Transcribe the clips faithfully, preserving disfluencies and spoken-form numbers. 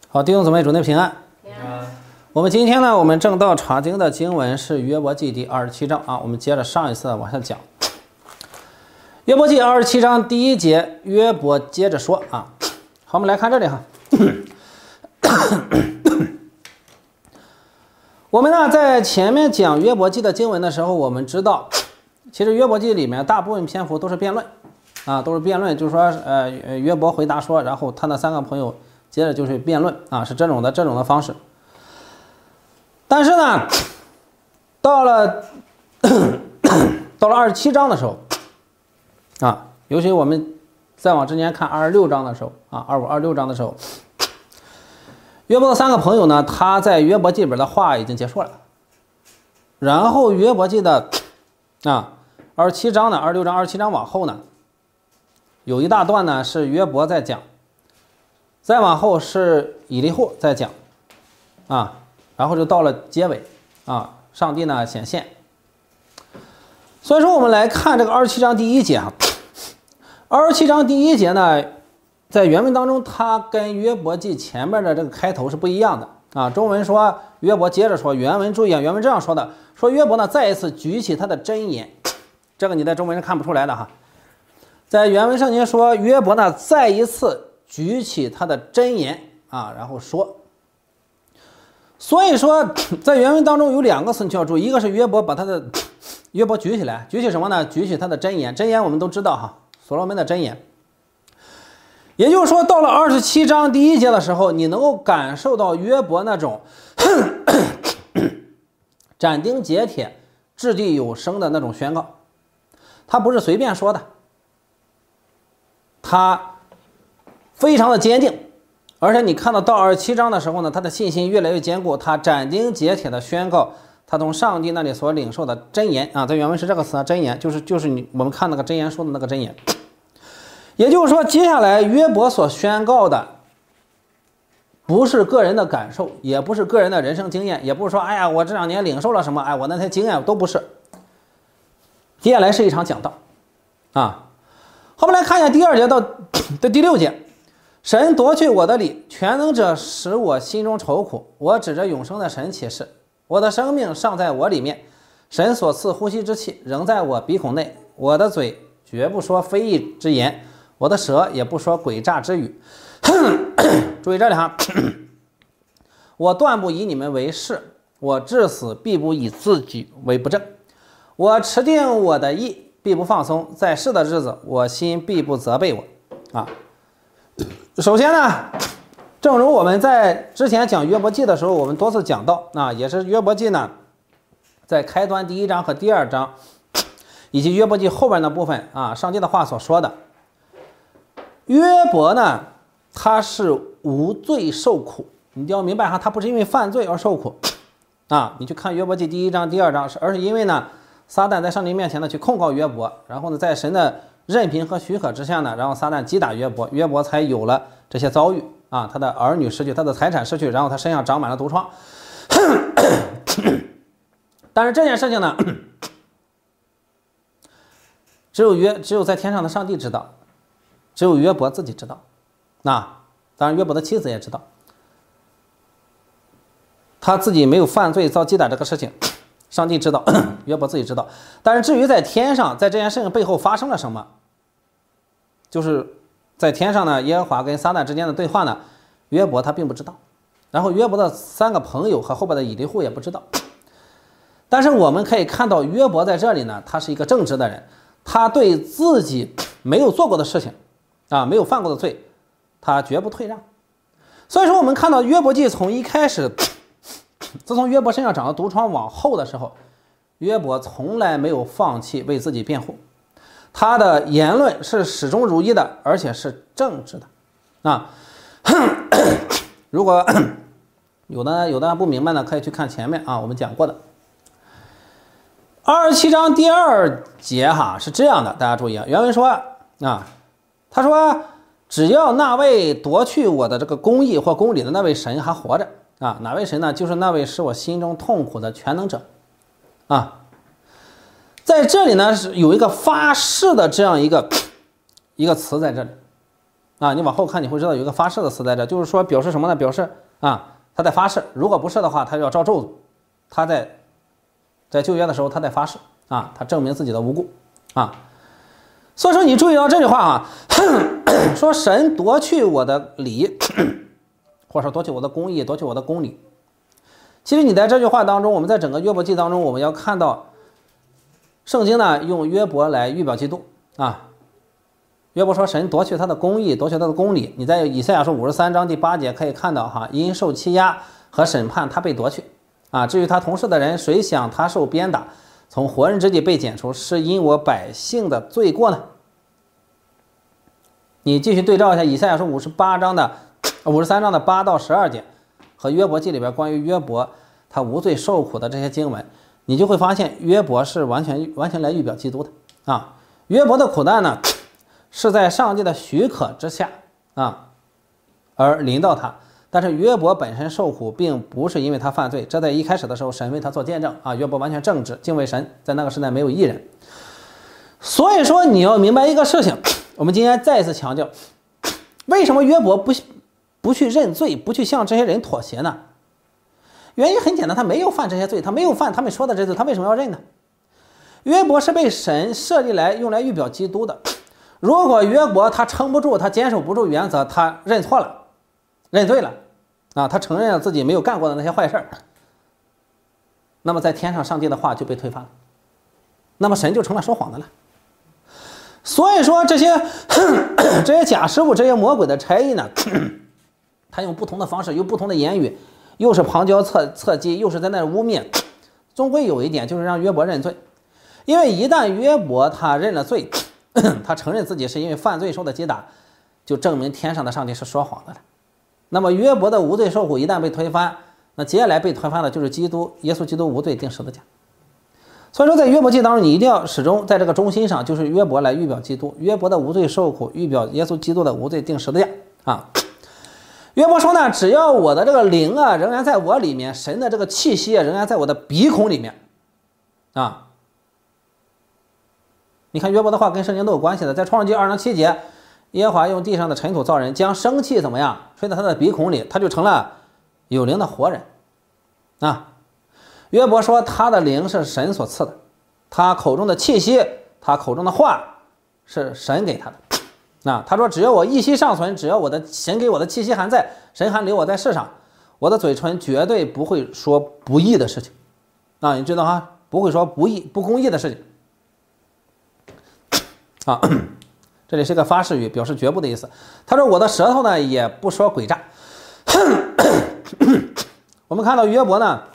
好，弟兄姊妹，主内平安。 平安。 我们今天呢，我们正道查经的经文是约伯记第二十七章啊。我们接着上一次往下讲。约伯记二十七章第一节，约伯接着说啊。好，我们来看这里哈。我们呢在前面讲约伯记的经文的时候，我们知道，其实约伯记里面大部分篇幅都是辩论啊，都是辩论，就是说，呃，约伯回答说，然后他那三个朋友。接着就是辩论啊，是这种的这种的方式。但是呢，到了到了二十七章的时候啊，尤其我们再往之前看二十六章的时候啊，二五二六章的时候，约伯的三个朋友呢，他在约伯记里边的话已经结束了。然后约伯记的啊二十七章呢，二十六章、二十七章往后呢，有一大段呢是约伯在讲。再往后是以利户在讲啊，然后就到了结尾啊，上帝呢显现。所以说我们来看这个二十七章第一节啊，二十七章第一节呢，在原文当中它跟约伯记前面的这个开头是不一样的啊。中文说约伯接着说，原文注意啊，原文这样说的，说约伯呢再一次举起他的真言，这个你在中文是看不出来的哈。在原文圣经说约伯呢再一次举起他的真言啊，然后说，所以说在原文当中有两个词你需要注意，一个是约伯把他的约伯举起来，举起什么呢？举起他的真言，真言我们都知道哈，所罗门的真言。也就是说，到了二十七章第一节的时候，你能够感受到约伯那种斩钉截铁、掷地有声的那种宣告，他不是随便说的，他非常的坚定，而且你看到到二十七章的时候呢，他的信心越来越坚固，他斩钉截铁的宣告他从上帝那里所领受的真言啊，在原文是这个词啊，真言就是就是你我们看那个真言说的那个真言。也就是说，接下来约伯所宣告的不是个人的感受，也不是个人的人生经验，也不是说哎呀我这两年领受了什么，哎我那些经验都不是。接下来是一场讲道啊。好，我们来看一下第二节到的第六节。神夺去我的理，全能者使我心中愁苦。我指着永生的神起誓，我的生命尚在我里面，神所赐呼吸之气仍在我鼻孔内。我的嘴绝不说非义之言，我的舌也不说诡诈之语。注意这里哈，我断不以你们为是，我至死必不以自己为不正。我持定我的意，必不放松，在世的日子，我心必不责备我啊。首先呢，正如我们在之前讲约伯记的时候，我们多次讲到啊，也是约伯记呢，在开端第一章和第二章，以及约伯记后边的部分啊，上帝的话所说的。约伯呢，他是无罪受苦，你一定要明白哈，他不是因为犯罪而受苦啊。你去看约伯记第一章、第二章，是而是因为呢，撒旦在上帝面前呢去控告约伯，然后呢，在神的任凭和许可之下呢，然后撒旦击打约伯，约伯才有了这些遭遇啊，他的儿女失去，他的财产失去，然后他身上长满了毒疮。但是这件事情呢，只有约只有在天上的上帝知道，只有约伯自己知道。那当然约伯的妻子也知道，他自己没有犯罪遭击打这个事情，上帝知道，约伯自己知道。但是至于在天上，在这件事情背后发生了什么，就是在天上呢，耶和华跟撒旦之间的对话呢，约伯他并不知道，然后约伯的三个朋友和后边的以利户也不知道。但是我们可以看到约伯在这里呢，他是一个正直的人，他对自己没有做过的事情啊，没有犯过的罪，他绝不退让。所以说我们看到约伯记从一开始，自从约伯身上长了毒疮往后的时候，约伯从来没有放弃为自己辩护，他的言论是始终如一的，而且是正直的啊。如果有的有的不明白呢，可以去看前面啊，我们讲过的二十七章第二节哈，是这样的，大家注意啊，原文说啊，他说只要那位夺去我的这个公义或公理的那位神还活着啊，哪位神呢？就是那位使我心中痛苦的全能者啊。在这里呢是有一个发誓的这样一个一个词在这里啊，你往后看你会知道有一个发誓的词在这，就是说表示什么呢？表示啊他在发誓，如果不是的话，他就要遭咒诅。他在在旧约的时候他在发誓啊，他证明自己的无辜啊。所以说你注意到这句话啊，说神夺去我的理，或者说夺去我的公义，夺去我的公理。其实你在这句话当中，我们在整个约伯记当中，我们要看到圣经呢用约伯来预表基督啊。约伯说神夺去他的公义，夺去他的公理。你在以赛亚书五十三章第八节可以看到哈，因受欺压和审判他被夺去啊。至于他同事的人，谁想他受鞭打，从活人之地被剪除，是因我百姓的罪过呢？你继续对照一下以赛亚书五十八章的五十三章的八到十二节和约伯记里边关于约伯他无罪受苦的这些经文，你就会发现约伯是完全完全来预表基督的啊。约伯的苦难呢是在上帝的许可之下啊而临到他，但是约伯本身受苦并不是因为他犯罪，这在一开始的时候神为他做见证啊。约伯完全正直敬畏神，在那个时代没有义人。所以说你要明白一个事情，我们今天再一次强调，为什么约伯不不去认罪，不去向这些人妥协呢？原因很简单，他没有犯这些罪，他没有犯他们说的这罪，他为什么要认呢？约伯是被神设立来用来预表基督的。如果约伯他撑不住，他坚守不住原则，他认错了，认罪了啊，他承认了自己没有干过的那些坏事，那么在天上上帝的话就被推翻了，那么神就成了说谎的了。所以说这些这些假师傅，这些魔鬼的差役呢，他用不同的方式，用不同的言语，又是旁敲侧侧击，又是在那污蔑，终归有一点就是让约伯认罪。因为一旦约伯他认了罪，他承认自己是因为犯罪受的击打，就证明天上的上帝是说谎的了。那么约伯的无罪受苦一旦被推翻，那接下来被推翻的就是基督耶稣基督无罪定十字架。所以说在约伯记当中，你一定要始终在这个中心上，就是约伯来预表基督，约伯的无罪受苦预表耶稣基督的无罪定十字架啊。约伯说呢，只要我的这个灵啊仍然在我里面，神的这个气息啊仍然在我的鼻孔里面啊。你看约伯的话跟圣经都有关系的，在创世纪二章七节，耶和华用地上的尘土造人，将生气怎么样吹到他的鼻孔里，他就成了有灵的活人啊。约伯说他的灵是神所赐的，他口中的气息，他口中的话是神给他的啊。他说只要我一息尚存，只要我的神给我的气息还在，神还留我在世上，我的嘴唇绝对不会说不义的事情啊。你知道哈，不会说不义不公义的事情啊。这里是个发誓语，表示绝不的意思。他说我的舌头呢也不说诡诈。我们看到约伯呢，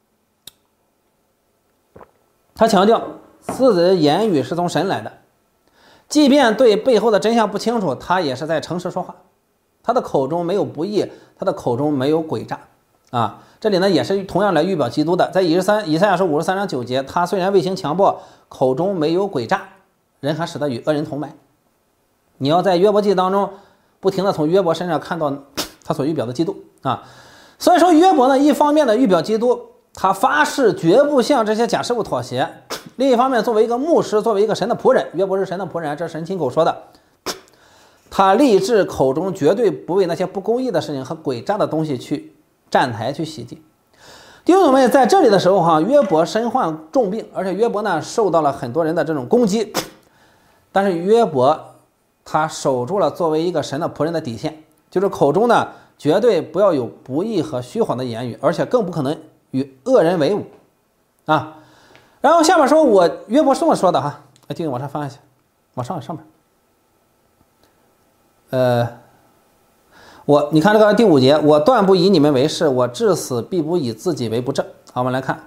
他强调自己的言语是从神来的，即便对背后的真相不清楚，他也是在诚实说话，他的口中没有不义，他的口中没有诡诈啊。这里呢也是同样来预表基督的，在以十三以赛亚书五十三章九节，他虽然未行强暴，口中没有诡诈，人还使得与恶人同埋。你要在约伯记当中不停的从约伯身上看到他所预表的基督啊。所以说约伯呢，一方面的预表基督，他发誓绝不向这些假师傅妥协；另一方面，作为一个牧师，作为一个神的仆人，约伯是神的仆人，这是神亲口说的，他立志口中绝对不为那些不公义的事情和诡诈的东西去站台去洗地。弟兄姊妹，在这里的时候哈，约伯身患重病，而且约伯呢受到了很多人的这种攻击，但是约伯他守住了作为一个神的仆人的底线，就是口中呢绝对不要有不义和虚谎的言语，而且更不可能与恶人为伍啊。然后下面说，我约伯是这么说的哈，来继续往上翻一下，往上上面，呃，我你看这个第五节，我断不以你们为是，我至死必不以自己为不正。好，我们来看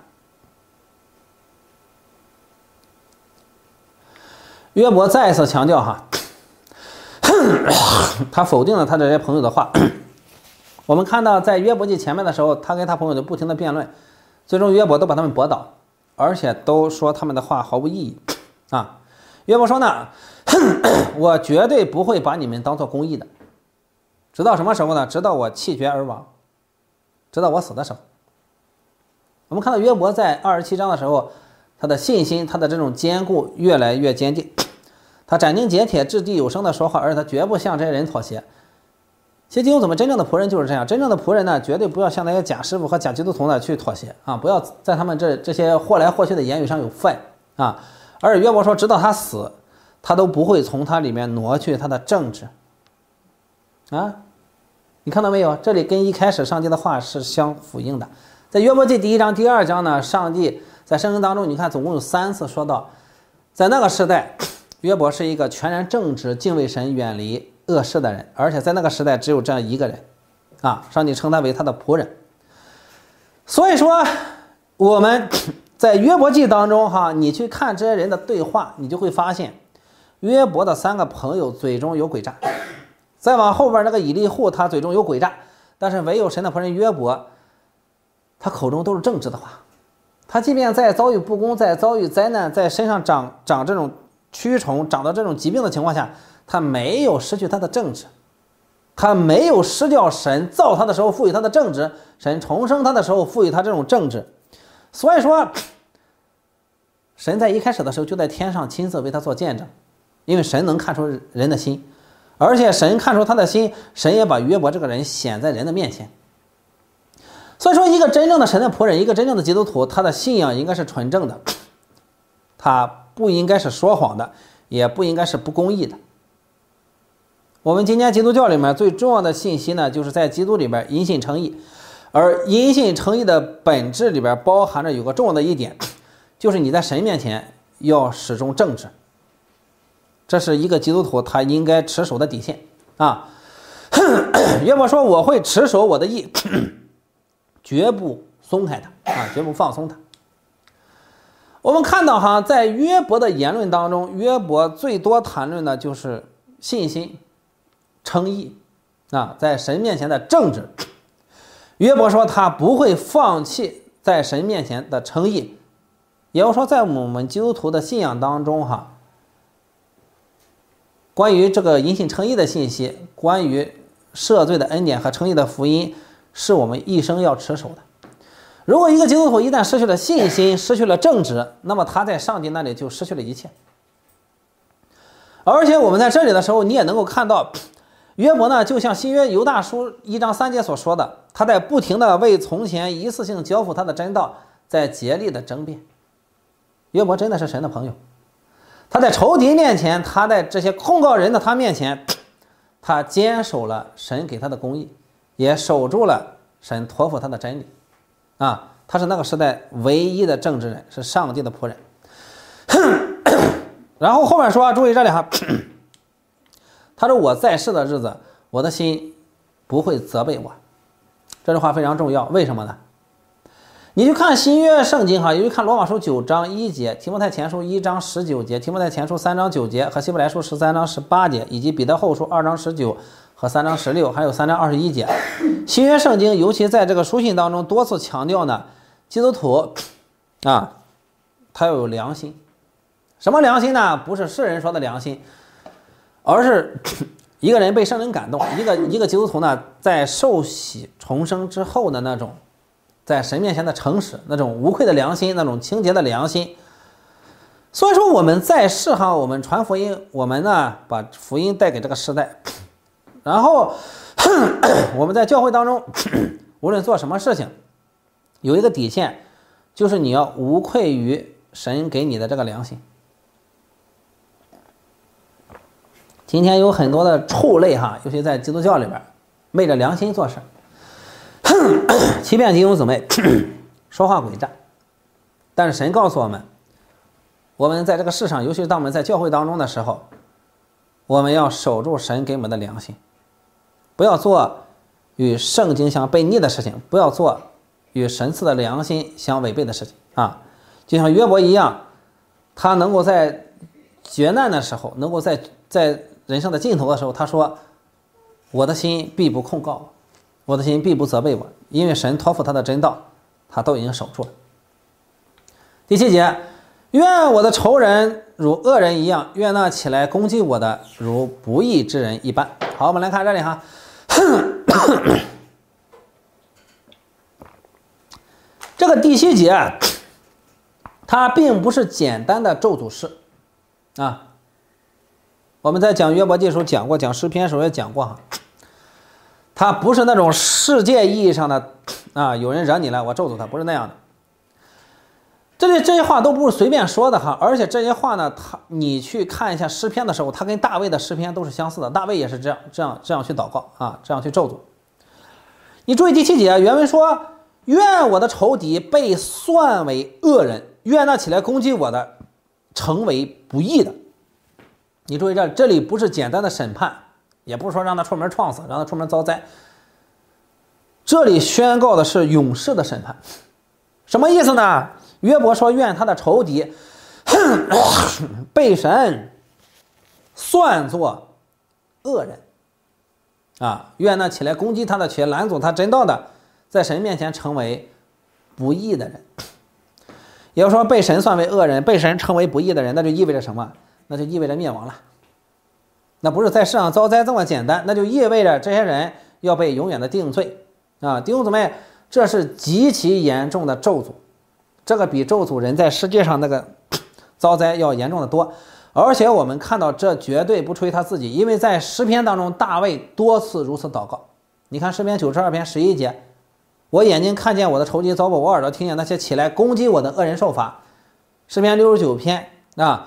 约伯再一次强调哈，他否定了他这些朋友的话。我们看到在约伯记前面的时候，他跟他朋友就不停的辩论，最终约伯都把他们驳倒，而且都说他们的话毫无意义啊。约伯说呢，我绝对不会把你们当做公义的，直到什么时候呢？直到我气绝而亡，直到我死的时候。我们看到约伯在二十七章的时候，他的信心，他的这种坚固越来越坚定。 他斩钉截铁、掷地有声的说话，而且他绝不向这些人妥协。其实弟兄姊妹，真正的仆人就是这样，真正的仆人呢，绝对不要向那些假师傅和假基督徒呢去妥协啊，不要在他们这这些或来或去的言语上有份啊。而约伯说，直到他死，他都不会从他里面挪去他的正直啊。你看到没有？这里跟一开始上帝的话是相呼应的。在约伯记第一章、第二章呢，上帝在圣经当中，你看总共有三次说到，在那个时代，约伯是一个全然正直、敬畏神、远离恶事的人，而且在那个时代只有这样一个人啊，上帝称他为他的仆人。所以说我们在约伯记当中哈，你去看这些人的对话，你就会发现约伯的三个朋友嘴中有诡诈，再往后边那个以利户他嘴中有诡诈，但是唯有神的仆人约伯，他口中都是正直的话。他即便在遭遇不公，在遭遇灾难，在身上长长这种蛆虫，长到这种疾病的情况下，他没有失去他的正直，他没有失掉神造他的时候赋予他的正直，神重生他的时候赋予他这种正直。所以说神在一开始的时候就在天上亲自为他做见证，因为神能看出人的心，而且神看出他的心，神也把约伯这个人显在人的面前。所以说一个真正的神的仆人，一个真正的基督徒，他的信仰应该是纯正的，他不应该是说谎的，也不应该是不公义的。我们今天基督教里面最重要的信息呢，就是在基督里边因信称义，而因信称义的本质里边包含着有个重要的一点，就是你在神面前要始终正直，这是一个基督徒他应该持守的底线啊。约伯说，我会持守我的义，绝不松开它啊，绝不放松它。我们看到哈，在约伯的言论当中，约伯最多谈论的就是信心、称义啊，在神面前的正直。约伯说他不会放弃在神面前的称义，也就是说，在我们基督徒的信仰当中哈，关于这个因信称义的信息，关于赦罪的恩典和称义的福音，是我们一生要持守的。如果一个基督徒一旦失去了信心，失去了正直，那么他在上帝那里就失去了一切。而且我们在这里的时候，你也能够看到约伯呢，就像新约犹大书一章三节所说的，他在不停的为从前一次性交付他的真道在竭力的争辩。约伯真的是神的朋友，他在仇敌面前，他在这些控告人的他面前，他坚守了神给他的公义，也守住了神托付他的真理啊，他是那个时代唯一的正直人，是上帝的仆人。然后后面说，注意这里哈，他说我在世的日子，我的心不会责备我。这句话非常重要，为什么呢？你去看新约圣经哈，尤其看罗马书九章一节，提摩太前书一章十九节，提摩太前书三章九节和希伯来书十三章十八节，以及彼得后书二章十九和三章十六，还有三章二十一节。新约圣经尤其在这个书信当中多次强调呢，基督徒啊，他要有良心。什么良心呢？不是世人说的良心，而是一个人被圣灵感动，一个一个基督徒呢，在受洗重生之后的那种在神面前的诚实，那种无愧的良心，那种清洁的良心。所以说我们在世哈，我们传福音，我们呢把福音带给这个时代，然后我们在教会当中无论做什么事情，有一个底线，就是你要无愧于神给你的这个良心。今天有很多的畜类哈，尤其在基督教里边昧着良心做事，欺骗弟兄姊妹，说话诡诈。但是神告诉我们，我们在这个世上，尤其是当我们在教会当中的时候，我们要守住神给我们的良心，不要做与圣经相背逆的事情，不要做与神赐的良心相违背的事情啊。就像约伯一样，他能够在绝难的时候，能够在在人生的尽头的时候，他说我的心必不控告我，我的心必不责备我，因为神托付他的真道，他都已经守住了。第七节，愿我的仇人如恶人一样，愿那起来攻击我的如不义之人一般。好，我们来看这里哈，这个第七节它并不是简单的咒诅式啊， 我们在讲约伯记的时候讲过，讲诗篇的时候也讲过哈，他不是那种世界意义上的啊，有人惹你了我咒诅他，不是那样的。这里这些话都不是随便说的哈，而且这些话呢，他你去看一下诗篇的时候，他跟大卫的诗篇都是相似的，大卫也是这样这样这样去祷告啊，这样去咒诅。你注意第七节，原文说：愿我的仇敌被算为恶人，愿那起来攻击我的成为不义的。你注意这这里不是简单的审判，也不是说让他出门撞死，让他出门遭灾，这里宣告的是永世的审判。什么意思呢？约伯说愿他的仇敌被神算作恶人啊，愿那起来攻击他的且拦阻他真道的，在神面前成为不义的人。也就是说被神算为恶人，被神称为不义的人，那就意味着什么？那就意味着灭亡了。那不是在世上遭灾这么简单，那就意味着这些人要被永远的定罪啊！弟兄姊妹，这是极其严重的咒诅，这个比咒诅人在世界上那个遭灾要严重的多。而且我们看到这绝对不出于他自己，因为在诗篇当中大卫多次如此祷告。你看诗篇九十二篇十一节，我眼睛看见我的仇敌遭报，我耳朵听见那些起来攻击我的恶人受罚。诗篇六十九篇啊，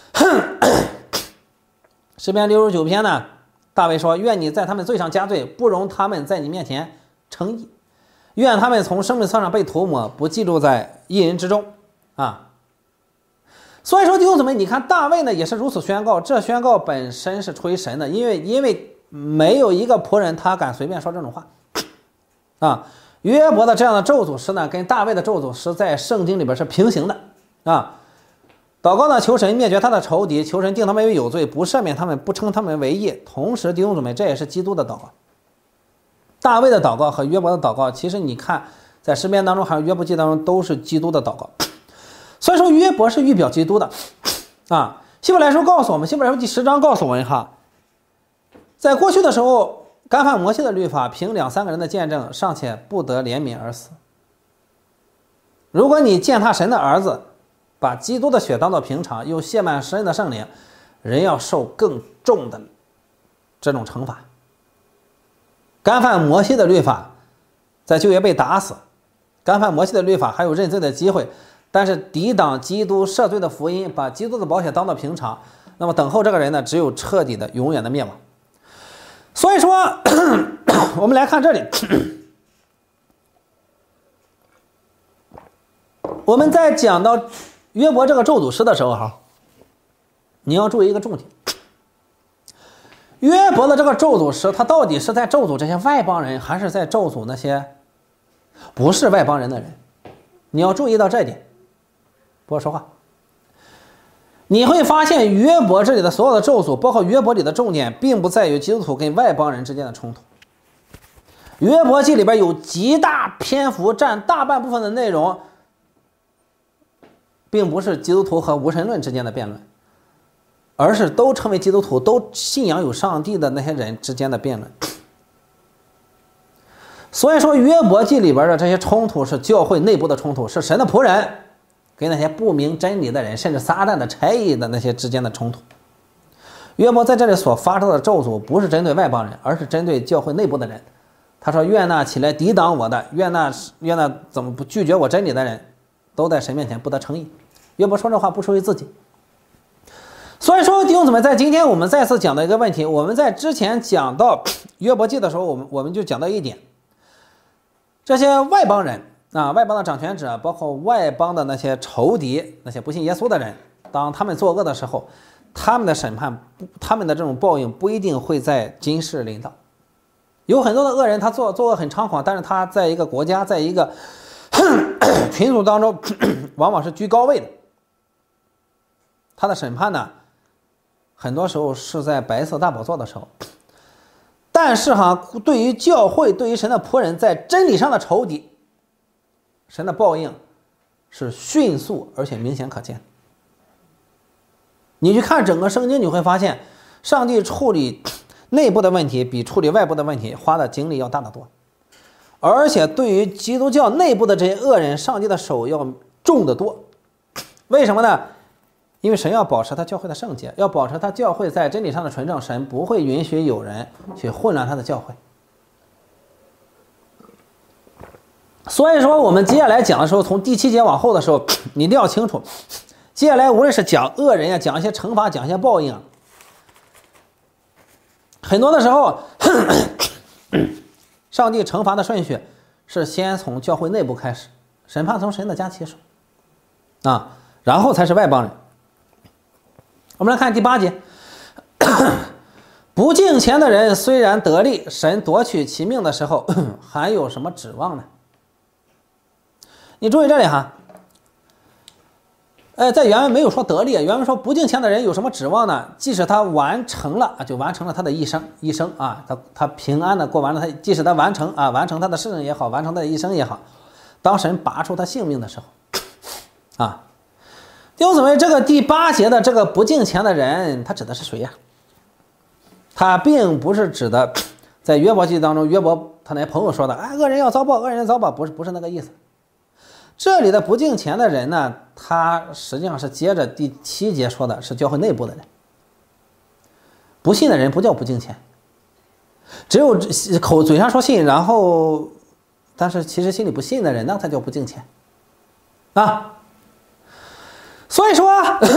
诗篇六十九篇呢，大卫说：愿你在他们罪上加罪，不容他们在你面前称义，愿他们从生命册上被涂抹，不记录在义人之中啊。所以说弟兄姊妹，你看大卫呢也是如此宣告，这宣告本身是出于神的，因为因为没有一个仆人他敢随便说这种话啊。约伯的这样的咒诅诗呢，跟大卫的咒诅诗在圣经里边是平行的啊。祷告呢，求神灭绝他的仇敌，求神定他们为有罪，不赦免他们，不称他们为义。同时弟兄姊妹，这也是基督的祷告。大卫的祷告和约伯的祷告，其实你看在诗篇当中还有约伯记当中都是基督的祷告。所以说约伯是预表基督的啊。希伯来书告诉我们，希伯来书第十章告诉我们哈，在过去的时候，干犯摩西的律法，凭两三个人的见证，尚且不得怜悯而死。如果你践踏神的儿子，把基督的血当作平常，又亵慢神的圣灵，人要受更重的这种惩罚。干犯摩西的律法，在旧约被打死；干犯摩西的律法还有认罪的机会，但是抵挡基督赦罪的福音，把基督的宝血当作平常，那么等候这个人呢，只有彻底的永远的灭亡。所以说我们来看这里，我们在讲到约伯这个咒诅诗的时候哈，你要注意一个重点，约伯的这个咒诅诗，他到底是在咒诅这些外邦人，还是在咒诅那些不是外邦人的人？你要注意到这一点，不要说话。你会发现约伯这里的所有的咒诅，包括约伯里的重点，并不在于基督徒跟外邦人之间的冲突。约伯记里边有极大篇幅，占大半部分的内容，并不是基督徒和无神论之间的辩论，而是都成为基督徒、都信仰有上帝的那些人之间的辩论。所以说约伯记里边的这些冲突是教会内部的冲突，是神的仆人跟那些不明真理的人，甚至撒旦的差役的那些之间的冲突。约伯在这里所发出的咒诅不是针对外邦人，而是针对教会内部的人。他说：愿那起来抵挡我的，愿那愿那怎么不拒绝我真理的人，都在神面前不得称义。约伯说这话不出于自己。所以说弟兄姊妹，在今天我们再次讲到一个问题，我们在之前讲到约伯记的时候，我们我们就讲到一点，这些外邦人啊，外邦的掌权者，包括外邦的那些仇敌，那些不信耶稣的人，当他们作恶的时候，他们的审判，他们的这种报应不一定会在今世临到。有很多的恶人，他作作恶很猖狂，但是他在一个国家，在一个群组当中，往往是居高位的。他的审判呢，很多时候是在白色大宝座的时候。但是哈，对于教会，对于神的仆人，在真理上的仇敌，神的报应是迅速而且明显可见。你去看整个圣经，你会发现上帝处理内部的问题比处理外部的问题花的精力要大得多，而且对于基督教内部的这些恶人，上帝的手要重得多。为什么呢？ 因为神要保持他教会的圣洁，要保持他教会在真理上的纯正，神不会允许有人去混乱他的教会。所以说我们接下来讲的时候，从第七节往后的时候，你一定要清楚，接下来无论是讲恶人呀，讲一些惩罚，讲一些报应，很多的时候上帝惩罚的顺序是先从教会内部开始，审判从神的家起手啊，然后才是外邦人。我们来看第八节，不敬虔的人虽然得利，神夺取其命的时候还有什么指望呢？你注意这里哈，呃，在原文没有说得利，原文说不敬虔的人有什么指望呢？即使他完成了，就完成了他的一生，一生啊，他他平安的过完了他，即使他完成啊，完成他的事情也好，完成他的一生也好，当神拔出他性命的时候，啊，弟兄姊妹，这个第八节的这个不敬虔的人，他指的是谁呀？他并不是指的，在约伯记当中，约伯他那朋友说的，哎，恶人要遭报，恶人要遭报，不是不是那个意思。这里的不敬虔的人呢，他实际上是接着第七节说的，是教会内部的人。不信的人不叫不敬虔，只有口嘴上说信，然后但是其实心里不信的人，那才叫不敬虔啊。所以说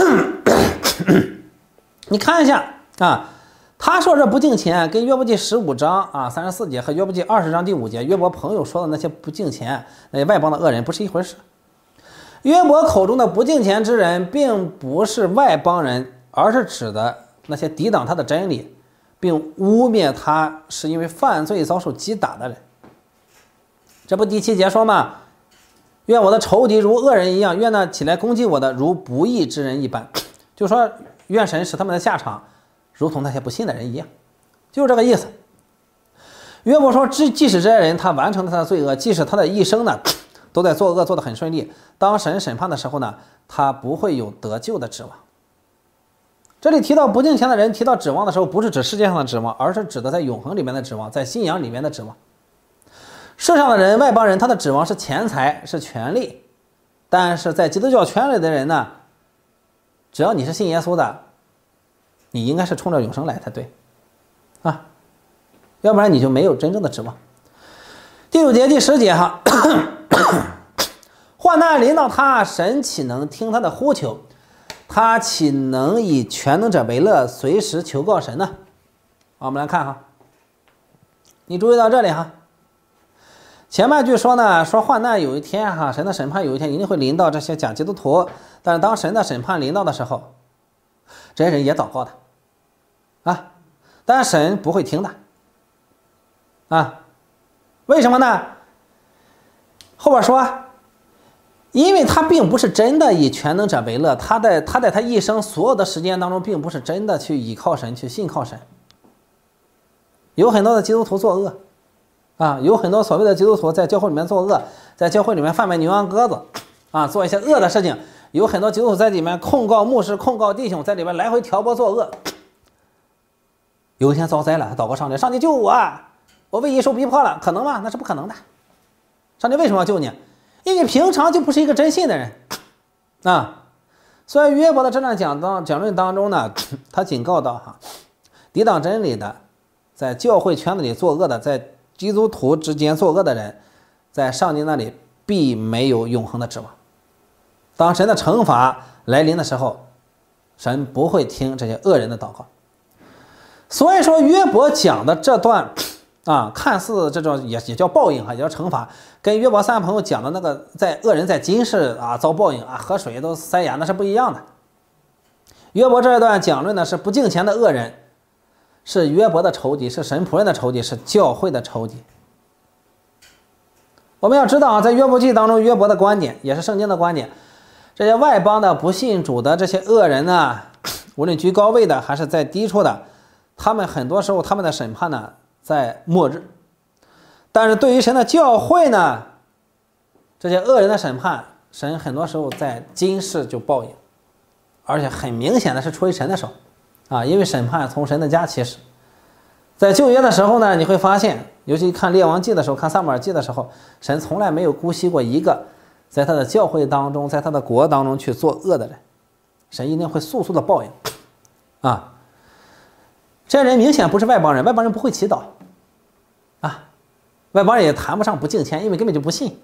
你看一下啊，他说这不敬虔跟约伯记十五章啊三十四节和约伯记二十章第五节约伯朋友说的那些不敬虔那些外邦的恶人不是一回事。约伯口中的不敬虔之人并不是外邦人，而是指的那些抵挡他的真理并污蔑他是因为犯罪遭受击打的人。这不第七节说嘛，愿我的仇敌如恶人一样，愿那起来攻击我的如不义之人一般，就说愿神使他们的下场如同那些不信的人一样，就是这个意思。约伯说，即使这些人他完成了他的罪恶，即使他的一生呢都在做恶做得很顺利，当神审判的时候呢，他不会有得救的指望。这里提到不敬虔的人，提到指望的时候，不是指世界上的指望，而是指的在永恒里面的指望，在信仰里面的指望。世上的人，外邦人，他的指望是钱财，是权利，但是在基督教圈里的人呢，只要你是信耶稣的，你应该是冲着永生来才对啊，要不然你就没有真正的指望。第九节第十节哈，患难临到他，神岂能听他的呼求？他岂能以全能者为乐，随时求告神呢？好，我们来看哈，你注意到这里哈，前半句说呢，说患难有一天哈，神的审判有一天一定会临到这些假基督徒，但是当神的审判临到的时候，这些人也祷告的啊，但是神不会听的啊，为什么呢？后边说，因为他并不是真的以全能者为乐，他在他在他一生所有的时间当中，并不是真的去倚靠神，去信靠神。有很多的基督徒作恶啊，有很多所谓的基督徒在教会里面作恶，在教会里面贩卖牛羊鸽子啊，做一些恶的事情。有很多基督徒在里面控告牧师，控告弟兄，在里面来回挑拨作恶。有一天遭灾了，他祷告上帝，上帝救我，我为义受逼迫了，可能吗？那是不可能的。上帝为什么要救你？因为你平常就不是一个真信的人啊。所以约伯的这段讲当讲论当中呢，他警告到哈，抵挡真理的，在教会圈子里作恶的，在基督徒之间作恶的人，在上帝那里必没有永恒的指望。当神的惩罚来临的时候，神不会听这些恶人的祷告。所以说约伯讲的这段啊，看似这种也也叫报应哈，也叫惩罚，跟约伯三朋友讲的那个在恶人在今世啊遭报应啊，喝水都塞牙，那是不一样的。约伯这一段讲论呢，是不敬虔的恶人，是约伯的仇敌，是神仆人的仇敌，是教会的仇敌。我们要知道啊，在约伯记当中，约伯的观点也是圣经的观点，这些外邦的不信主的这些恶人呢，无论居高位的还是在低处的，他们很多时候他们的审判呢在末日，但是对于神的教会呢，这些恶人的审判，神很多时候在今世就报应，而且很明显的是出于神的手啊，因为审判从神的家起始。在旧约的时候呢，你会发现，尤其看列王记的时候，看撒母耳记的时候，神从来没有姑息过一个在他的教会当中，在他的国当中去作恶的人神一定会速速的报应啊！这些人明显不是外邦人，外邦人不会祈祷啊，外邦人也谈不上不敬虔，因为根本就不信。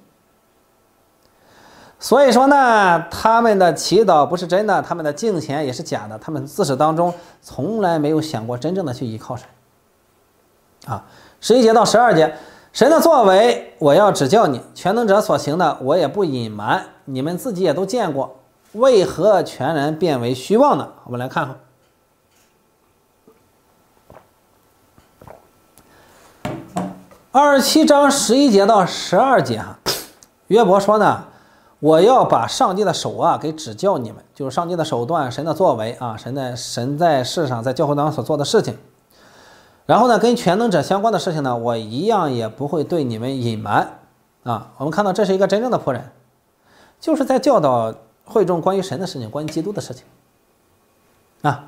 所以说呢，他们的祈祷不是真的，他们的敬虔也是假的，他们自始当中从来没有想过真正的去依靠神啊。十一节到十二节，神的作为我要指教你，全能者所行的我也不隐瞒，你们自己也都见过，为何全然变为虚妄呢？我们来看看。二十七章十一节到十二节哈，约伯说呢，我要把上帝的手啊给指教你们，就是上帝的手段，神的作为啊，神在神在世上在教会当中所做的事情。然后呢，跟全能者相关的事情呢，我一样也不会对你们隐瞒啊。我们看到这是一个真正的仆人，就是在教导会众关于神的事情，关于基督的事情啊。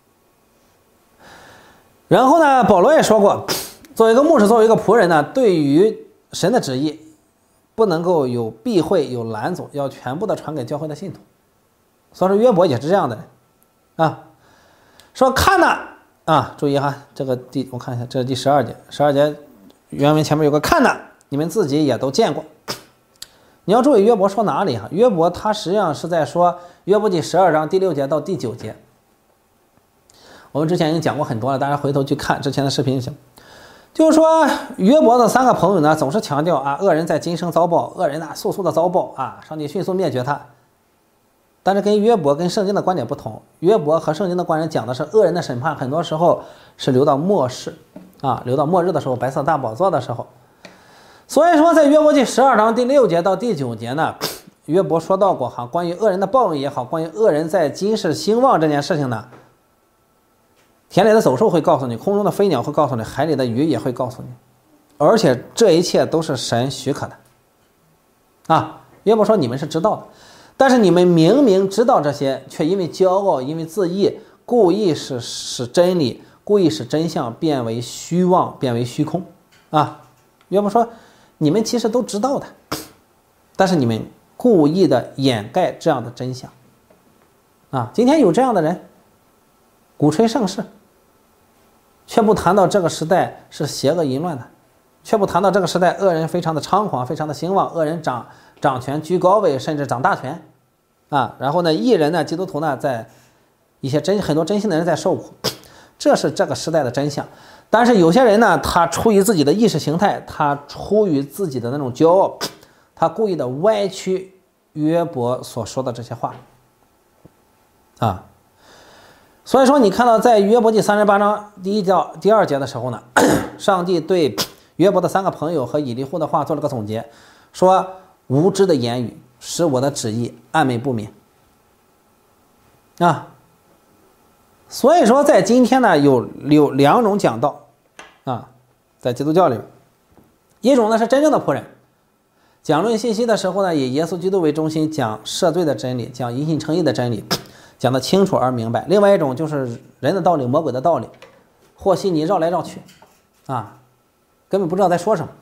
然后呢，保罗也说过，作为一个牧师，作为一个仆人呢，对于神的旨意不能够有避讳有拦阻，要全部的传给教会的信徒。所以说约伯也是这样的人啊，说看呐啊，注意哈，这个第我看一下，这是第十二节，十二节原文前面有个看呐，你们自己也都见过。你要注意约伯说哪里哈？约伯他实际上是在说约伯记十二章第六节到第九节。我们之前已经讲过很多了，大家回头去看之前的视频就行。就是说约伯的三个朋友呢，总是强调啊，恶人在今生遭报，恶人呢速速的遭报啊，上帝迅速灭绝他。但是跟约伯跟圣经的观点不同，约伯和圣经的观点讲的是恶人的审判，很多时候是留到末世啊，留到末日的时候，白色大宝座的时候。所以说在约伯记十二章第六节到第九节呢，约伯说到过哈，关于恶人的报应也好，关于恶人在今世兴旺这件事情呢，田里的走兽会告诉你，空中的飞鸟会告诉你，海里的鱼也会告诉你，而且这一切都是神许可的啊。约伯说你们是知道的，但是你们明明知道这些，却因为骄傲，因为自义，故意使使真理，故意使真相变为虚妄，变为虚空啊。约伯说你们其实都知道的，但是你们故意的掩盖这样的真相啊。今天有这样的人鼓吹盛世，却不谈到这个时代是邪恶淫乱的，却不谈到这个时代恶人非常的猖狂，非常的兴旺，恶人掌掌权居高位，甚至掌大权啊。然后呢，义人呢，基督徒呢，在一些真很多真心的人在受苦，这是这个时代的真相。但是有些人呢，他出于自己的意识形态，他出于自己的那种骄傲，他故意的歪曲约伯所说的这些话啊。所以说你看到在约伯记三十八章第一到第二节的时候呢，上帝对约伯的三个朋友和以利户的话做了个总结，说无知的言语使我的旨意暧昧不明啊。所以说在今天呢，有有两种讲道啊，在基督教里边，一种呢是真正的仆人，讲论信息的时候呢，以耶稣基督为中心，讲赦罪的真理，讲因信称义的真理，讲得清楚而明白。另外一种就是人的道理，魔鬼的道理，和稀泥绕来绕去啊，根本不知道在说什么。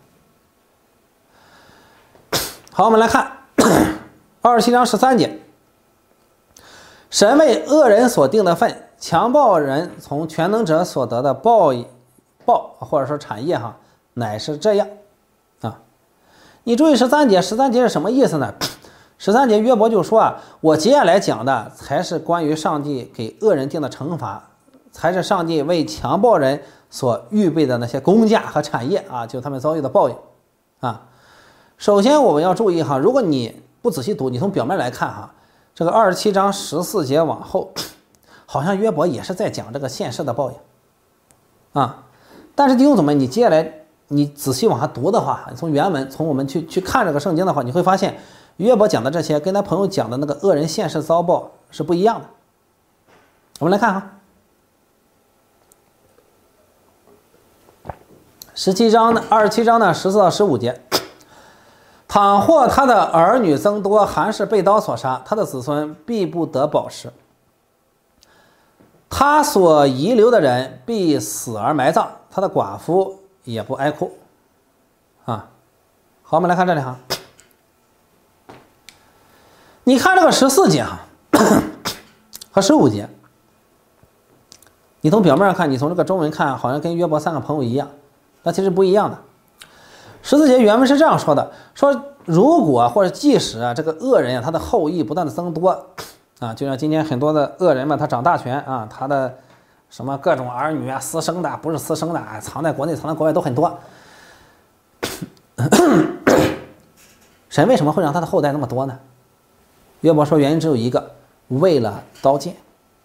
好，我们来看二十七章十三节，神为恶人所定的份，强暴人从全能者所得的报报或者说产业哈，乃是这样啊。你注意十三节，十三节是什么意思呢？十三节约伯就说啊，我接下来讲的才是关于上帝给恶人定的惩罚，才是上帝为强暴人所预备的那些工价和产业啊，就他们遭遇的报应啊。首先我们要注意哈，如果你不仔细读，你从表面来看哈，这个二十七章十四节往后，好像约伯也是在讲这个现世的报应啊。但是弟兄姊妹，你接下来你仔细往下读的话，从原文从我们去去看这个圣经的话，你会发现约伯讲的这些跟他朋友讲的那个恶人现世遭报是不一样的。我们来看哈，十七章呢，二十七章呢，十四到十五节。倘或他的儿女增多，还是被刀所杀，他的子孙必不得饱食，他所遗留的人必死而埋葬，他的寡妇也不哀哭啊。好，我们来看这里哈，你看这个十四节哈， 和十五节，你从表面上看，你从这个中文看，好像跟约伯三个朋友一样，那其实不一样的。十四节原文是这样说的：说如果或者即使啊，这个恶人啊，他的后裔不断的增多啊，就像今天很多的恶人们，他掌大权啊，他的什么各种儿女啊，私生的不是私生的，藏在国内藏在国外都很多。神为什么会让他的后代那么多呢？约伯说原因只有一个，为了刀剑。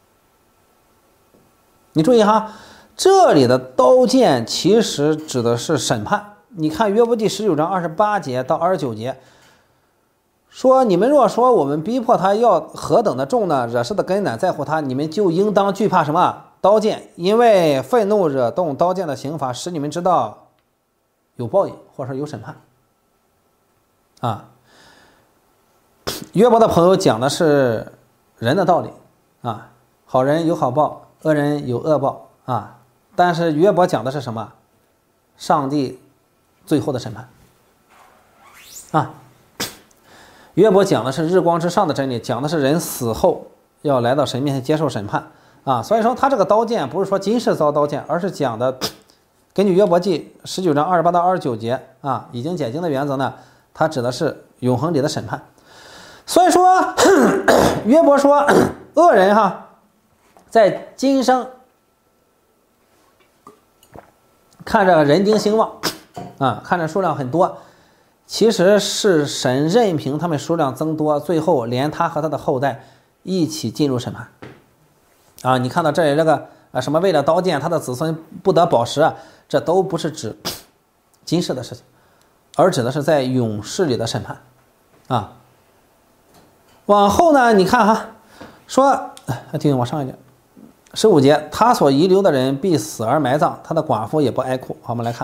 你注意哈，这里的刀剑其实指的是审判。你看约伯记十九章二十八节到二十九节，说你们若说我们逼迫他要何等的重呢，惹事的根呢在乎他，你们就应当惧怕什么？刀剑，因为愤怒惹动刀剑的刑罚，使你们知道有报应，或者说有审判。啊，约伯的朋友讲的是人的道理啊，好人有好报，恶人有恶报啊。但是约伯讲的是什么？上帝最后的审判啊。约伯讲的是日光之上的真理，讲的是人死后要来到神面前接受审判啊。所以说他这个刀剑不是说今世遭刀剑，而是讲的根据约伯记十九章二十八到二十九节啊，已经解经的原则呢，它指的是永恒里的审判。所以说约伯说恶人哈，在今生看着人丁兴旺啊，看着数量很多，其实是神任凭他们数量增多，最后连他和他的后代一起进入审判啊。你看到这里这个啊什么为了刀剑他的子孙不得饱食啊，这都不是指今世的事情，而指的是在永世里的审判啊。往后呢，你看哈，说继续往上一点，十五节，他所遗留的人必死而埋葬，他的寡妇也不哀哭。好，我们来看，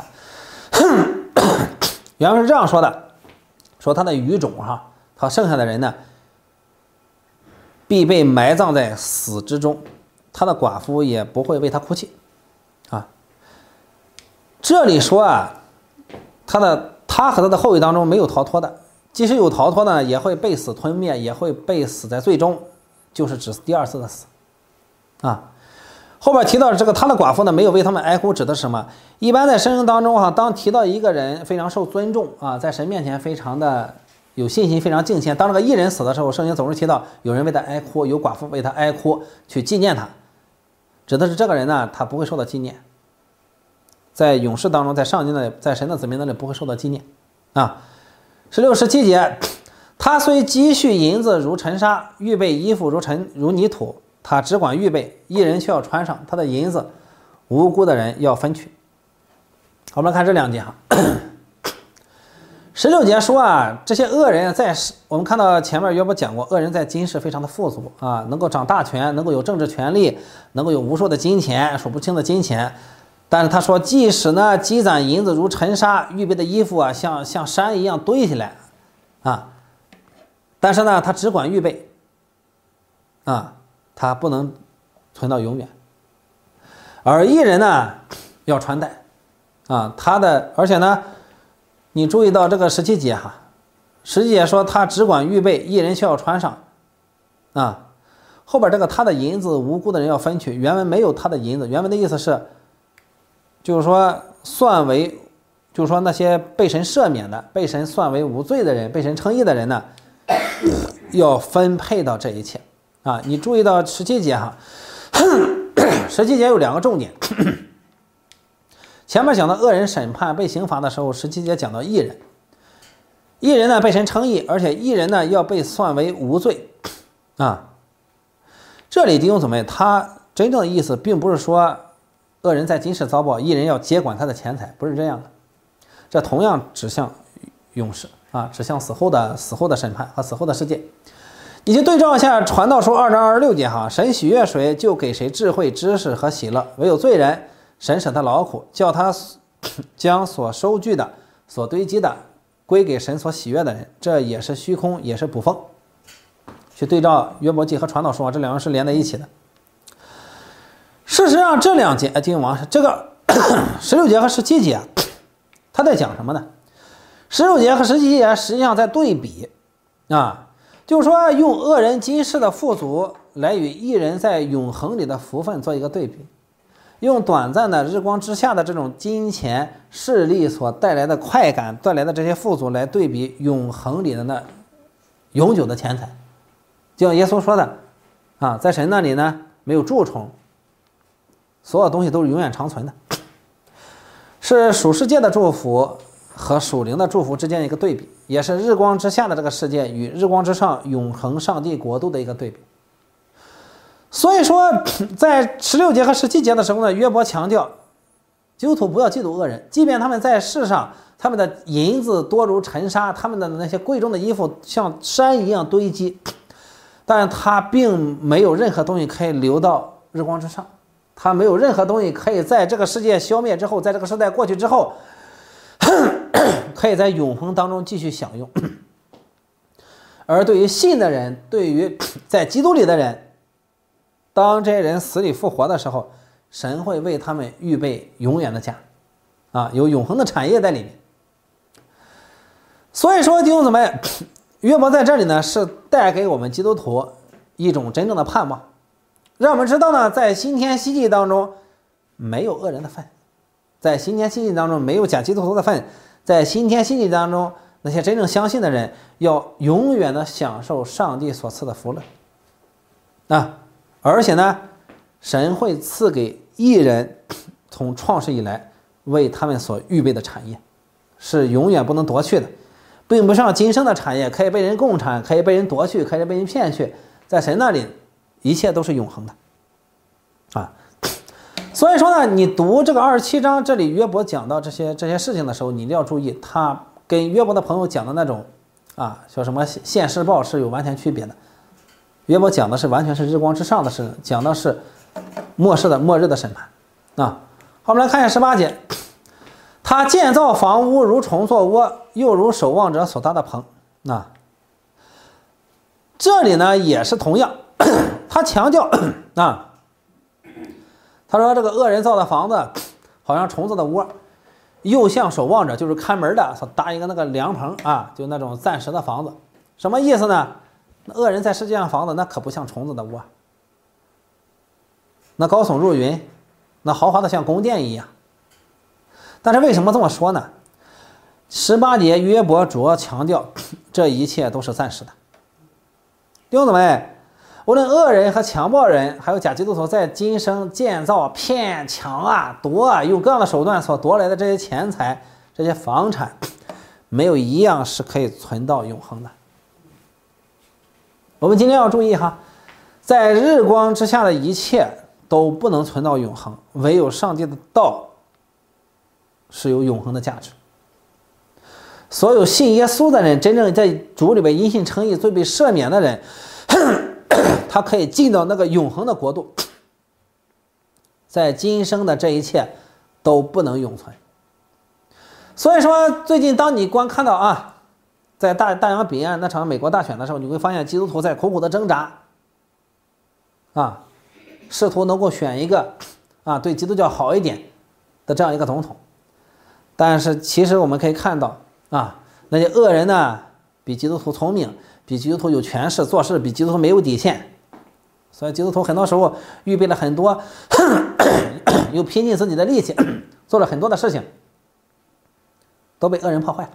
原文是这样说的，说他的余种哈，他剩下的人呢，必被埋葬在死之中，他的寡妇也不会为他哭泣啊。这里说啊，他的他和他的后裔当中没有逃脱的，即使有逃脱呢，也会被死吞灭，也会被死在最终，就是指第二次的死啊。后边提到这个他的寡妇呢，没有为他们哀哭，指的是什么？一般在圣经当中哈、啊，当提到一个人非常受尊重啊，在神面前非常的有信心，非常敬虔，当这个义人死的时候，圣经总是提到有人为他哀哭，有寡妇为他哀哭，去纪念他，指的是这个人呢，他不会受到纪念，在永世当中，在上帝那里，在神的子民那里不会受到纪念啊。十六、十七节，他虽积蓄银子如尘沙，预备衣服如尘如泥土，他只管预备，一人却要穿上，他的银子无辜的人要分取。好，我们来看这两节哈。十六节说啊，这些恶人在我们看到前面约伯讲过，恶人在今世非常的富足啊，能够掌大权，能够有政治权利，能够有无数的金钱，数不清的金钱。但是他说，即使呢积攒银子如尘沙，预备的衣服啊像像山一样堆起来啊，但是呢他只管预备啊，他不能存到永远。而义人呢要穿戴啊，他的而且呢，你注意到这个十七节哈，十七节说他只管预备，义人却要穿上啊。后边这个他的银子无辜的人要分取，原文没有他的银子，原文的意思是。就是说算为，就是说那些被神赦免的，被神算为无罪的人，被神称义的人呢，要分配到这一切啊。你注意到十七节哈，十七节有两个重点，前面讲到恶人审判被刑罚的时候，十七节讲到义人，义人呢被神称义，而且义人呢要被算为无罪啊。这里弟兄姊妹，他真正的意思并不是说恶人在今世遭报，义人要接管他的钱财，不是这样的。这同样指向永世啊，指向死后的死后的审判和死后的世界。你就对照一下传道书二章二十六节哈，神喜悦谁就给谁智慧、知识和喜乐，唯有罪人，神使他劳苦，叫他将所收据的、所堆积的归给神所喜悦的人，这也是虚空，也是捕风。去对照约伯记和传道书啊，这两个是连在一起的。事实上，这两节经文这个十六节和十七节，他在讲什么呢？十六节和十七节实际上在对比啊，就是说用恶人今世的富足来与一人在永恒里的福分做一个对比，用短暂的日光之下的这种金钱势力所带来的快感带来的这些富足来对比永恒里的那永久的钱财。就像耶稣说的啊，在神那里呢没有蛀虫，所有东西都是永远长存的，是属世界的祝福和属灵的祝福之间的一个对比，也是日光之下的这个世界与日光之上永恒上帝国度的一个对比。所以说在十六节和十七节的时候呢，约伯强调基督徒不要嫉妒恶人，即便他们在世上他们的银子多如尘沙，他们的那些贵重的衣服像山一样堆积，但他并没有任何东西可以流到日光之上，他没有任何东西可以在这个世界消灭之后，在这个时代过去之后可以在永恒当中继续享用。而对于信的人，对于在基督里的人，当这些人死里复活的时候，神会为他们预备永远的家啊，有永恒的产业在里面。所以说弟兄姊妹，约伯在这里呢是带给我们基督徒一种真正的盼望，让我们知道呢，在新天新地当中没有恶人的份，在新天新地当中没有假基督徒的份，在新天新地当中那些真正相信的人要永远的享受上帝所赐的福乐啊，而且呢神会赐给义人从创世以来为他们所预备的产业，是永远不能夺去的，并不像今生的产业可以被人共产，可以被人夺去，可以被人骗去，在神那里一切都是永恒的啊。所以说呢，你读这个二十七章，这里约伯讲到这些这些事情的时候，你一定要注意，他跟约伯的朋友讲的那种啊，叫什么现世报是有完全区别的。约伯讲的是完全是日光之上的事，讲的是末世的末日的审判啊。好，我们来看一下十八节，他建造房屋如虫作窝，又如守望者所搭的棚啊。这里呢也是同样，他强调啊，他说这个恶人造的房子好像虫子的窝，又像守望者就是看门的所搭一个那个凉棚啊，就那种暂时的房子。什么意思呢？恶人在世界上房子那可不像虫子的窝，那高耸入云，那豪华的像宫殿一样。但是为什么这么说呢？十八节约伯主要强调这一切都是暂时的。弟兄姊妹，无论恶人和强暴人还有假基督徒在今生建造骗抢啊夺啊，用各样的手段所夺来的这些钱财这些房产，没有一样是可以存到永恒的。我们今天要注意哈，在日光之下的一切都不能存到永恒，唯有上帝的道是有永恒的价值。所有信耶稣的人，真正在主里边因信称义罪被赦免的人，他可以进到那个永恒的国度。在今生的这一切都不能永存。所以说最近当你光看到啊在大大洋彼岸那场美国大选的时候，你会发现基督徒在苦苦的挣扎啊，试图能够选一个啊对基督教好一点的这样一个总统。但是其实我们可以看到啊，那些恶人呢比基督徒聪明，比基督徒有权势，做事比基督徒没有底线。所以基督徒很多时候预备了很多又拼尽自己的力气做了很多的事情，都被恶人破坏了。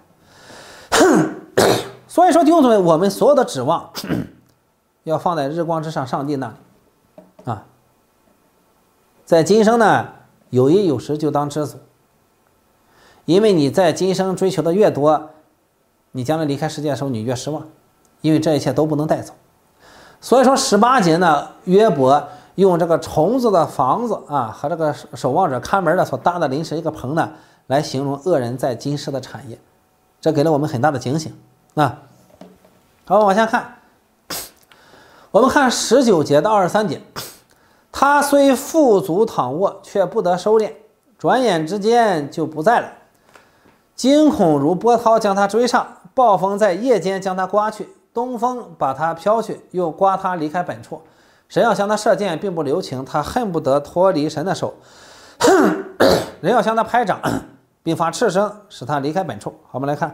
所以说弟兄姊妹，我们所有的指望要放在日光之上上帝那里啊。在今生呢有一有时就当知足，因为你在今生追求的越多，你将来离开世界的时候你越失望，因为这一切都不能带走。所以说十八节呢，约伯用这个虫子的房子啊和这个守望者看门的所搭的临时一个棚呢，来形容恶人在今世的产业，这给了我们很大的警醒啊。好，往下看，我们看十九节到二十三节，他虽富足躺卧，却不得收敛，转眼之间就不在了。惊恐如波涛将他追上，暴风在夜间将他刮去，东风把他飘去，又刮他离开本处。神要向他射箭，并不留情，他恨不得脱离神的手。人要向他拍掌，并发斥声，使他离开本处。好，我们来看，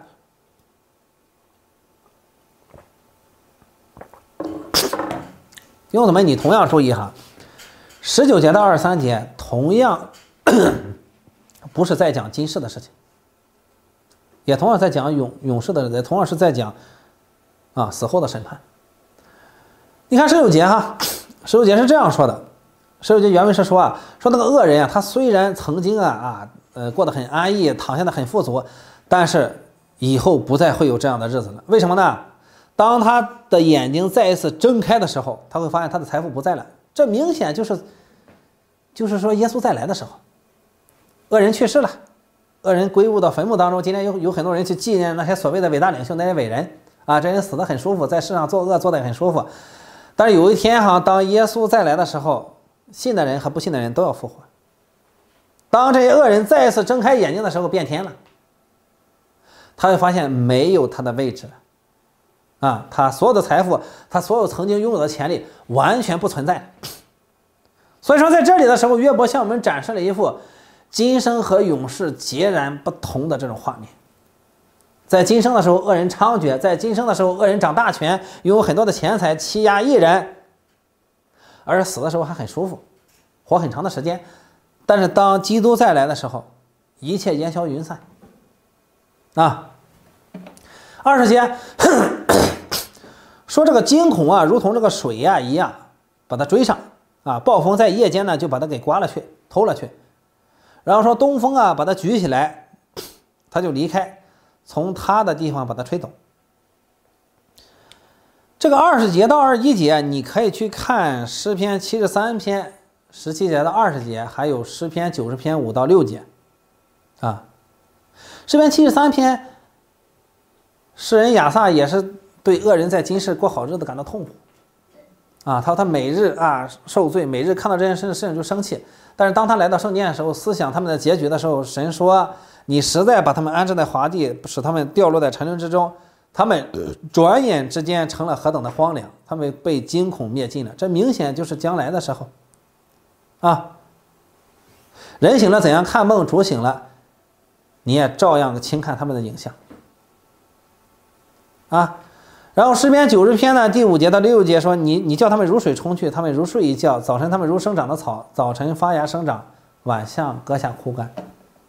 弟兄姊妹，你同样注意哈，十九节到二十三节同样不是在讲今世的事情，也同样在讲永永世的，也同样是在讲啊死后的审判。你看十九节哈，十九节是这样说的，十九节原文是说啊，说那个恶人啊，他虽然曾经啊啊呃过得很安逸，躺下的很富足，但是以后不再会有这样的日子了。为什么呢？当他的眼睛再一次睁开的时候，他会发现他的财富不在了。这明显就是就是说耶稣再来的时候，恶人去世了，恶人归入到坟墓当中。今天有有很多人去纪念那些所谓的伟大领袖，那些伟人啊，这人死得很舒服，在世上作恶做得很舒服。但是有一天哈，当耶稣再来的时候，信的人和不信的人都要复活。当这些恶人再一次睁开眼睛的时候，变天了，他会发现没有他的位置了啊，他所有的财富，他所有曾经拥有的权利完全不存在。所以说在这里的时候，约伯向我们展示了一幅今生和永世截然不同的这种画面。在今生的时候，恶人猖獗；在今生的时候，恶人掌大权，拥有很多的钱财，欺压艺人，而死的时候还很舒服，活很长的时间。但是当基督再来的时候，一切烟消云散啊。二十节说这个惊恐啊，如同这个水啊一样，把它追上啊。暴风在夜间呢，就把它给刮了去，偷了去。然后说东风啊，把它举起来，它就离开，从他的地方把它吹走。这个二十节到二十一节，你可以去看诗篇七十三篇十七节到二十节，还有诗篇九十篇五到六节啊。诗篇七十三篇，诗人亚萨也是对恶人在今世过好日子感到痛苦啊。他说他每日啊受罪，每日看到这件事情就生气。但是当他来到圣殿的时候，思想他们的结局的时候，神说你实在把他们安置在华地，使他们掉落在沉沦之中，他们转眼之间成了何等的荒凉，他们被惊恐灭尽了。这明显就是将来的时候啊。人醒了怎样看梦，主醒了你也照样轻看他们的影像啊。然后诗篇九十篇呢第五节到六节说，你你叫他们如水冲去，他们如睡一觉，早晨他们如生长的草，早晨发芽生长，晚上割下枯干。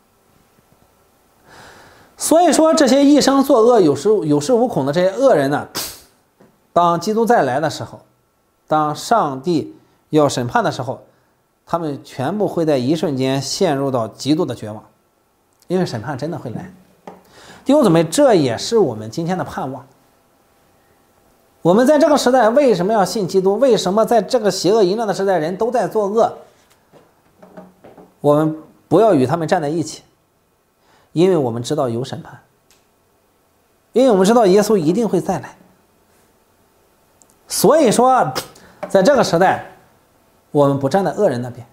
所以说这些一生作恶有恃有恃无恐的这些恶人呢，当基督再来的时候，当上帝要审判的时候，他们全部会在一瞬间陷入到极度的绝望，因为审判真的会来。弟兄姊妹，这也是我们今天的盼望。我们在这个时代为什么要信基督？为什么在这个邪恶淫乱的时代人都在作恶？我们不要与他们站在一起，因为我们知道有审判，因为我们知道耶稣一定会再来。所以说在这个时代我们不站在恶人那边。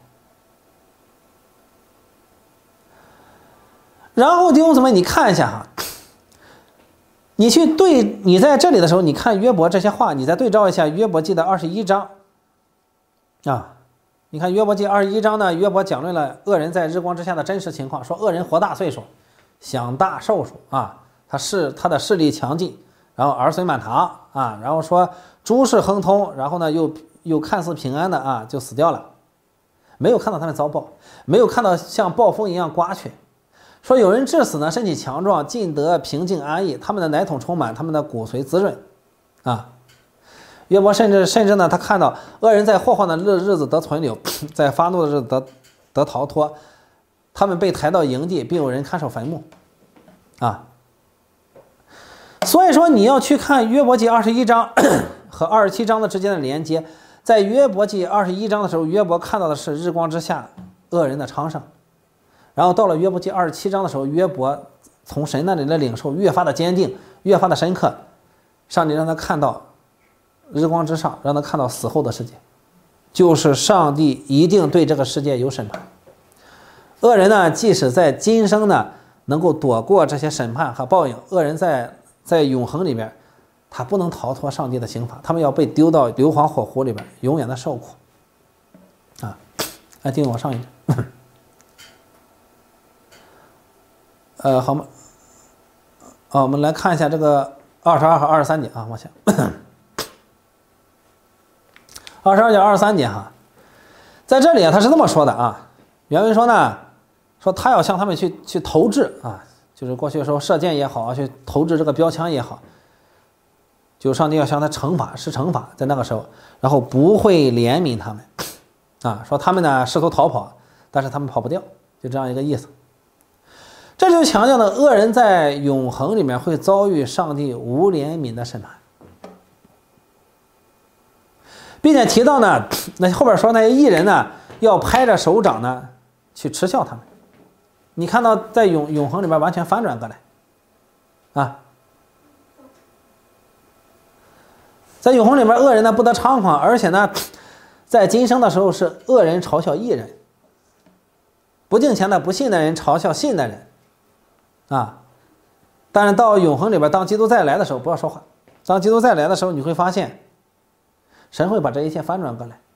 然后弟兄姊妹，你看一下哈，你去对你在这里的时候，你看约伯这些话，你再对照一下约伯记的二十一章啊。你看约伯记二十一章呢，约伯讲论了恶人在日光之下的真实情况，说恶人活大岁数，享大寿数啊，他是他的势力强劲，然后儿孙满堂啊，然后说诸事亨通，然后呢又又看似平安的啊就死掉了，没有看到他们遭报，没有看到像暴风一样刮去。说有人至死呢，身体强壮，尽得平静安逸，他们的奶桶充满，他们的骨髓滋润啊。约伯甚至甚至呢，他看到恶人在祸患的日日子得存留，在发怒的日子得得逃脱，他们被抬到营地，并有人看守坟墓啊。所以说你要去看约伯记二十一章和二十七章的之间的连接。在约伯记二十一章的时候，约伯看到的是日光之下恶人的昌盛，然后到了约伯记二十七章的时候，约伯从神那里的领受越发的坚定，越发的深刻，上帝让他看到日光之上，让他看到死后的世界，就是上帝一定对这个世界有审判。恶人呢，即使在今生呢能够躲过这些审判和报应，恶人在在永恒里面他不能逃脱上帝的刑罚，他们要被丢到硫磺火湖里边永远的受苦啊。来继续往上一点呃好吗？啊，我们来看一下这个二十二和二十三节啊，往下二十二节、二十三节哈，在这里啊，他是这么说的啊，原文说呢，说他要向他们去去投掷啊，就是过去的时候射箭也好啊，去投掷这个标枪也好，就上帝要向他惩罚，施惩罚，在那个时候，然后不会怜悯他们啊，说他们呢试图逃跑，但是他们跑不掉，就这样一个意思。这就强调了恶人在永恒里面会遭遇上帝无怜悯的审判，并且提到呢，那后边说那些义人呢要拍着手掌呢去嗤笑他们。你看到在永永恒里面完全反转过来啊，在永恒里面恶人呢不得猖狂，而且呢在今生的时候是恶人嘲笑义人，不敬虔的不信的人嘲笑信的人啊。但是到永恒里边，当基督再来的时候，不要说话，当基督再来的时候，你会发现神会把这一切翻转过来，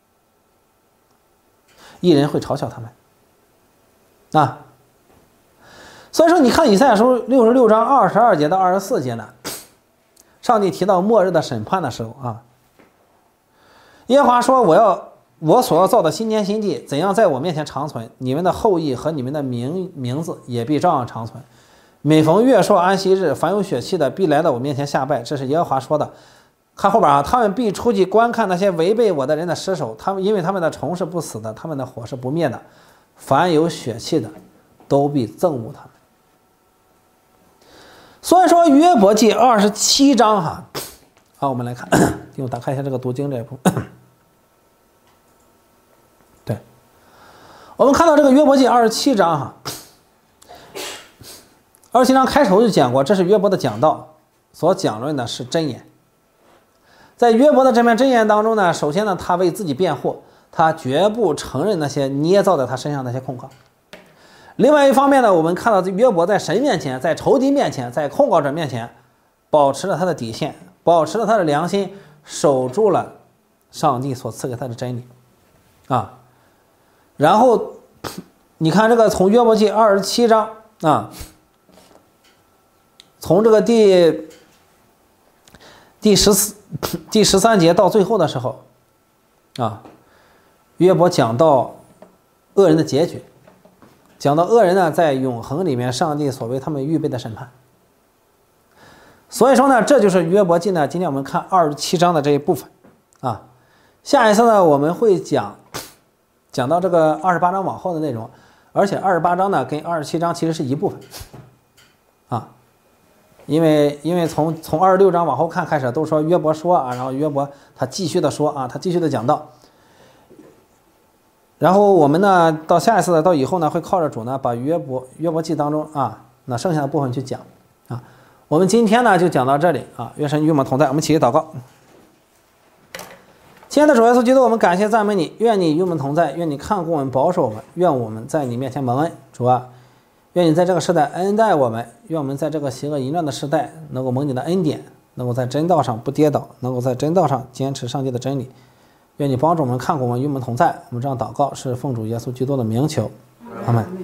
义人会嘲笑他们啊。所以说你看以赛亚书六十六章二十二节到二十四节呢，上帝提到末日的审判的时候啊，耶和华说，我要我所要造的新天新地怎样在我面前长存，你们的后裔和你们的名名字也必照样长存。每逢月朔安息日，凡有血气的必来到我面前下拜，这是耶和华说的。看后边啊，他们必出去观看那些违背我的人的尸首，他们因为他们的虫是不死的，他们的火是不灭的，凡有血气的都必憎恶他们。所以说约伯记二十七章哈，好，我们来看，给我打开一下这个读经这一部。对，我们看到这个约伯记二十七章哈，二十七章开头就讲过，这是约伯的讲道，所讲论的是箴言。在约伯的这篇箴言当中呢，首先呢，他为自己辩护，他绝不承认那些捏造在他身上那些控告。另外一方面呢，我们看到约伯在神面前，在仇敌面前，在控告者面前，保持了他的底线，保持了他的良心，守住了上帝所赐给他的真理啊。然后你看这个从约伯记二十七章啊，从这个第第十四第十三节到最后的时候啊，约伯讲到恶人的结局，讲到恶人呢在永恒里面上帝所为他们预备的审判。所以说呢，这就是约伯记呢今天我们看二十七章的这一部分啊。下一次呢我们会讲讲到这个二十八章往后的内容，而且二十八章呢跟二十七章其实是一部分啊。因为因为从从二十六章往后看开始都说约伯说啊，然后约伯他继续的说啊，他继续的讲道。然后我们呢到下一次呢到以后呢会靠着主呢把约伯约伯记当中啊那剩下的部分去讲啊。我们今天呢就讲到这里啊，愿神与我们同在，我们起立祷告。亲爱的主耶稣基督，我们感谢赞美你，愿你与我们同在，愿你看顾我们保守我们，愿我们在你面前蒙恩。主啊，愿你在这个时代恩待我们，愿我们在这个邪恶淫乱的时代能够蒙你的恩典，能够在真道上不跌倒，能够在真道上坚持上帝的真理。愿你帮助我们看顾我们与我们同在。我们这样祷告是奉主耶稣基督的名求，阿们。